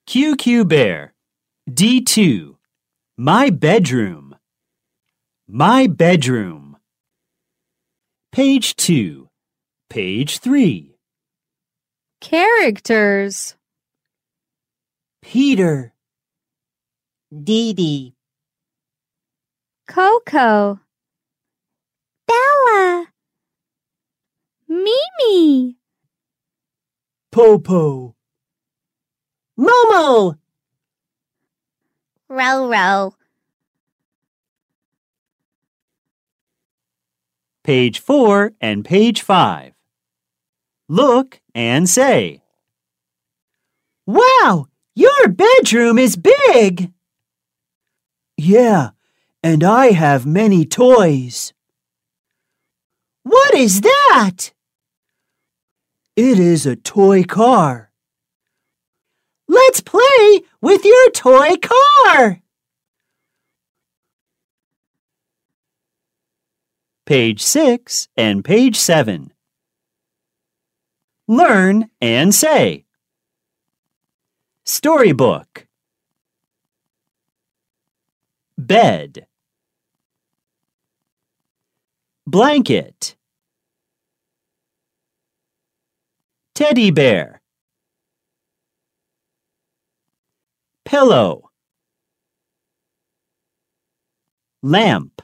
QQ Bear. D2. My bedroom. My bedroom. Page 2. Page 3. Characters. Peter, Dee Dee, Coco. Bella. Mimi. Popo, Momo, Roro. Page 4 and page 5. Look and say. Wow, your bedroom is big! Yeah, and I have many toys. What is that? It is a toy car. Let's play with your toy car! Page 6 and page 7. Learn and say. Storybook. Bed. Blanket. Teddy bear. Pillow. Lamp.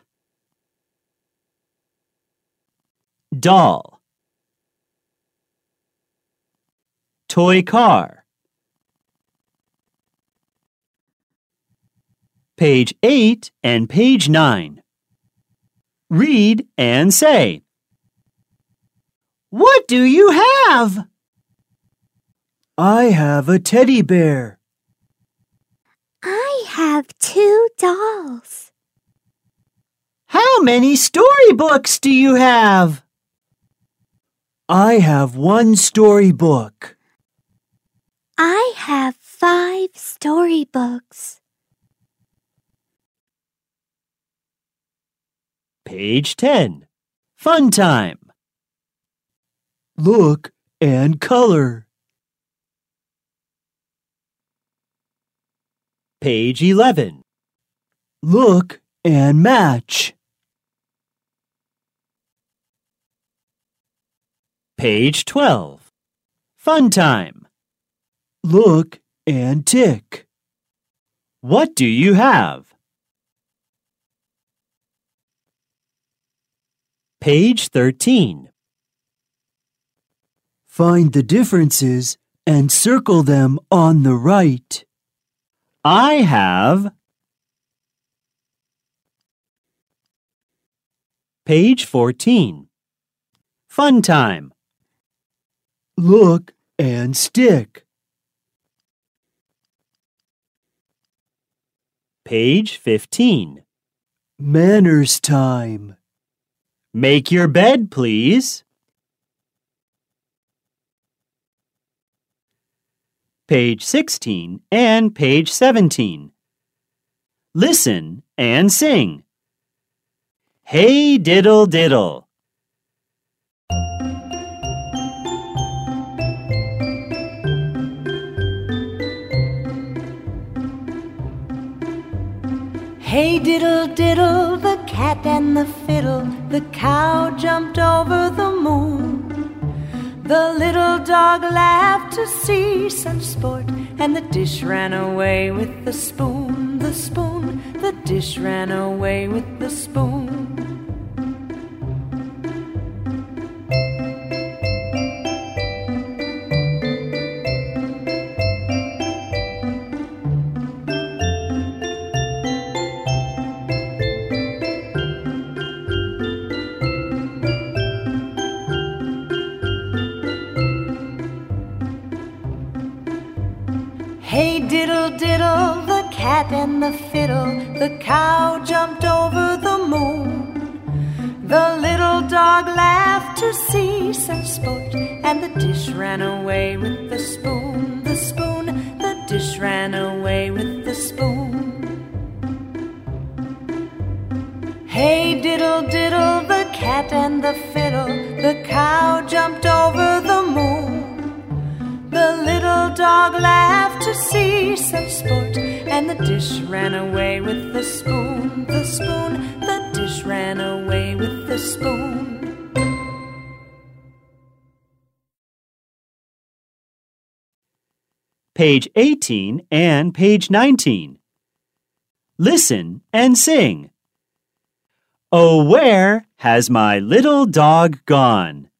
Doll. Toy car. Page 8 and page 9. Read and say. What do you have? I have a teddy bear. I have 2 dolls. How many storybooks do you have? I have 1 storybook. I have 5 storybooks. Page 10. Fun time. Look and color. Page 11. Look and match. Page 12. Fun time. Look and tick. What do you have? Page 13. Find the differences and circle them on the right. I have. Page 14. Fun time. Look and stick. Page 15. Manners time. Make your bed, please. Page 16 and page 17. Listen and sing. Hey diddle diddle. Hey diddle diddle, the cat and the fiddle, the cow jumped over the moon. The little dog laughed to see such sport, and the dish ran away with the spoon, the spoon, the dish ran away with the spoon. Hey diddle diddle, the cat and the fiddle, the cow jumped over the moon. The little dog laughed to see such sport, and the dish ran away with the spoon, the spoon, the dish ran away with the spoon. Hey diddle diddle, the cat and the fiddle, the cow jumped over the moon. The little dog laughed to see see some sport, and the dish ran away with the spoon. The spoon, the dish ran away with the spoon. Page 18 and page 19. Listen and sing. Oh, where has my little dog gone?